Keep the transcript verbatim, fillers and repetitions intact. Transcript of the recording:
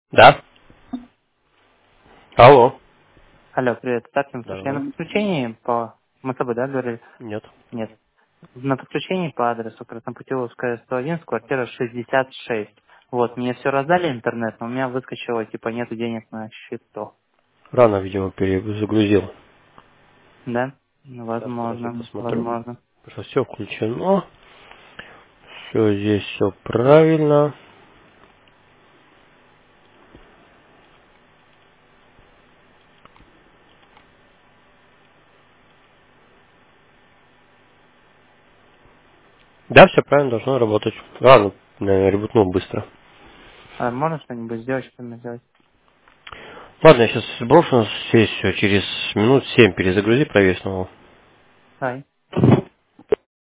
Да? Алло. Алло, привет. Так, ну, слушай, я на Да. подключении по... Мы с тобой, да, говорили? Нет. Нет. На подключении по адресу Краснопутиловская, сто один, квартира шестьдесят шесть. Вот, мне все раздали интернет, но у меня выскочило, типа, нету денег на счету. Рано, видимо, перезагрузил. Да? Ну, Сейчас подожди, возможно, посмотрю. возможно. Что все включено. Все здесь все правильно. Да, все правильно должно работать. Рано, наверное, ребутнул быстро. А можно что-нибудь сделать, что-нибудь сделать? Ладно, я сейчас сброшу на сессию. Через минут семь перезагрузи, проверь снова. Ай.